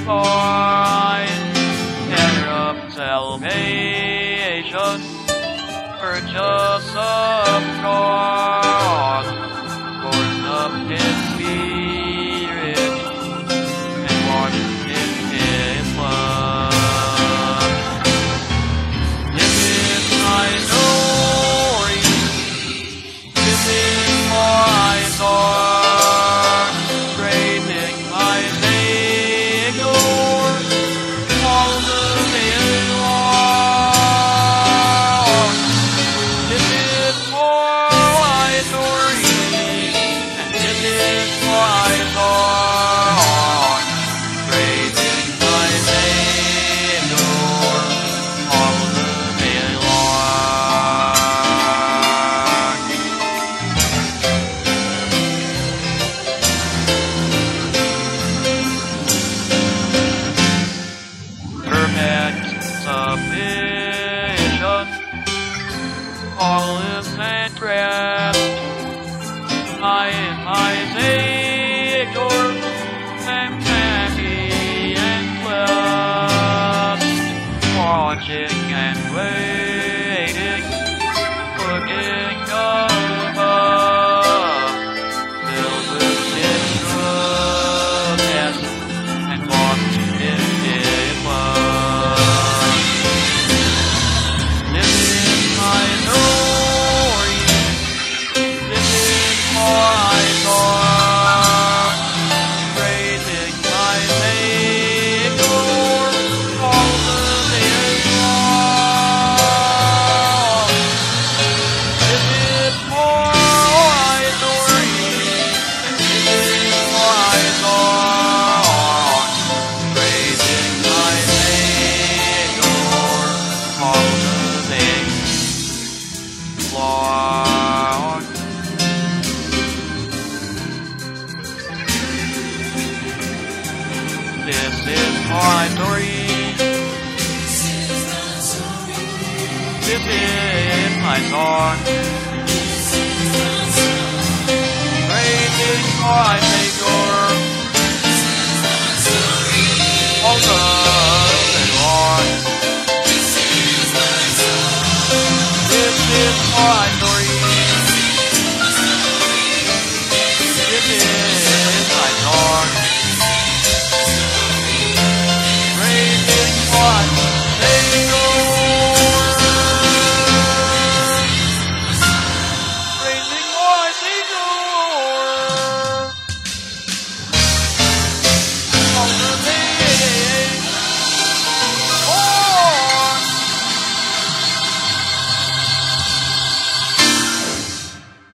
find and of salvation, purchase of God, born of His Spirit, and washed in His blood. This is my story. This is my song, praising my Savior all the day long. This is my story, and this is my song, praising my Savior all the day long. Perfect submission, all is at rest. I am my Savior, am happy and blessed, watching and waiting, looking above, filled with His goodness and washed in His blood. This is my story. This is my song, praising my Savior all the day long. This is my story, and this is my song, praising my Savior all the day long. This is my story. This is my song, praising my Savior all the day long. This is my story.